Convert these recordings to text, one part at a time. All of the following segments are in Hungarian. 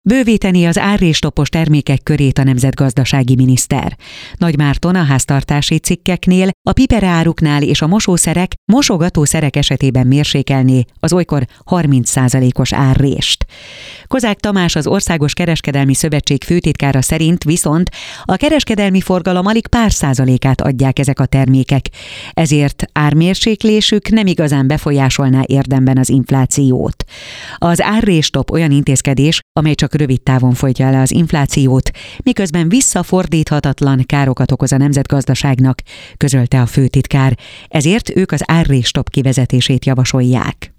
Bővíteni az árrésstopos termékek körét a nemzetgazdasági miniszter. Nagy Márton a háztartási cikkeknél, a piperáruknál és a mosószerek, mosogatószerek esetében mérsékelné az olykor 30%-os árrést. Kozák Tamás, az Országos Kereskedelmi Szövetség főtitkára szerint viszont a kereskedelmi forgalom alig pár százalékát adják ezek a termékek, ezért ármérséklésük nem igazán befolyásolná érdemben az inflációt. Az árrésstop olyan intézkedés, amely csak rövid távon folytja le az inflációt, miközben visszafordíthatatlan károkat okoz a nemzetgazdaságnak, közölte a főtitkár, ezért ők az árrésstop kivezetését javasolják.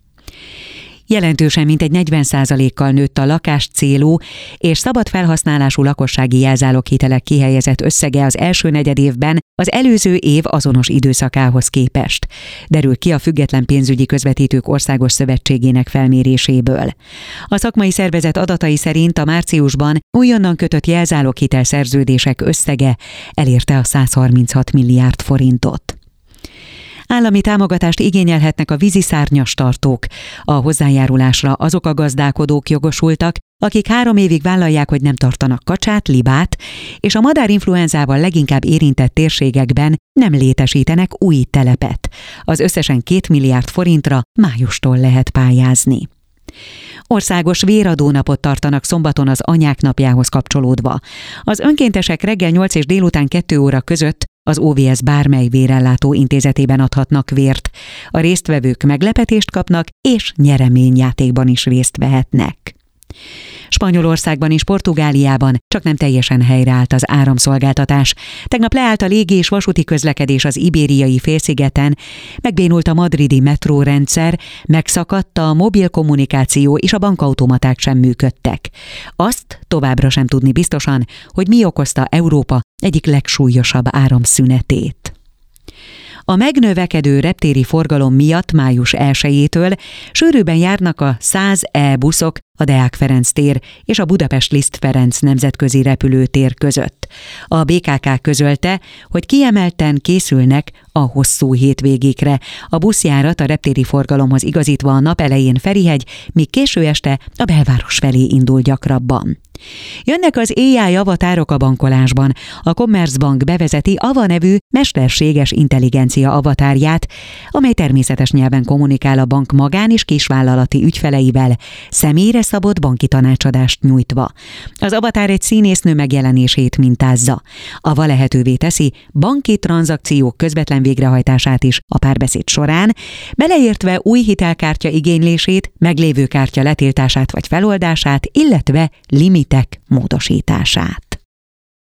Jelentősen mintegy 40%-kal nőtt a lakáscélú és szabad felhasználású lakossági jelzáloghitelek kihelyezett összege az első negyedévben az előző év azonos időszakához képest, derül ki a Független Pénzügyi Közvetítők Országos Szövetségének felméréséből. A szakmai szervezet adatai szerint a márciusban újonnan kötött jelzáloghitel szerződések összege elérte a 136 milliárd forintot. Állami támogatást igényelhetnek a víziszárnyas tartók. A hozzájárulásra azok a gazdálkodók jogosultak, akik 3 évig vállalják, hogy nem tartanak kacsát, libát, és a madárinfluenzával leginkább érintett térségekben nem létesítenek új telepet. Az összesen 2 milliárd forintra májustól lehet pályázni. Országos véradónapot tartanak szombaton az Anyák napjához kapcsolódva. Az önkéntesek reggel 8 és délután 2 óra között az OVS bármely vérellátó intézetében adhatnak vért. A résztvevők meglepetést kapnak, és nyereményjátékban is részt vehetnek. Spanyolországban és Portugáliában csak nem teljesen helyreállt az áramszolgáltatás. Tegnap leállt a légi és vasúti közlekedés az Ibériai félszigeten, megbénult a madridi metrórendszer, megszakadt a mobil kommunikáció és a bankautomaták sem működtek. Azt továbbra sem tudni biztosan, hogy mi okozta Európa egyik legsúlyosabb áramszünetét. A megnövekedő reptéri forgalom miatt május 1-től sűrűbben járnak a 100 E-buszok a Deák Ferenc tér és a Budapest Liszt Ferenc nemzetközi repülőtér között. A BKK közölte, hogy kiemelten készülnek a hosszú hétvégékre. A buszjárat a reptéri forgalomhoz igazítva a nap elején Ferihegy, míg késő este a belváros felé indul gyakrabban. Jönnek az AI avatárok a bankolásban. A Commerzbank bevezeti Ava nevű mesterséges intelligencia avatárját, amely természetes nyelven kommunikál a bank magán- és kisvállalati ügyfeleivel, személyre szabott banki tanácsadást nyújtva. Az avatár egy színésznő megjelenését mintázza. Ava lehetővé teszi banki tranzakciók közvetlen végrehajtását is a párbeszéd során, beleértve új hitelkártya igénylését, meglévő kártya letiltását vagy feloldását, illetve limitek módosítását.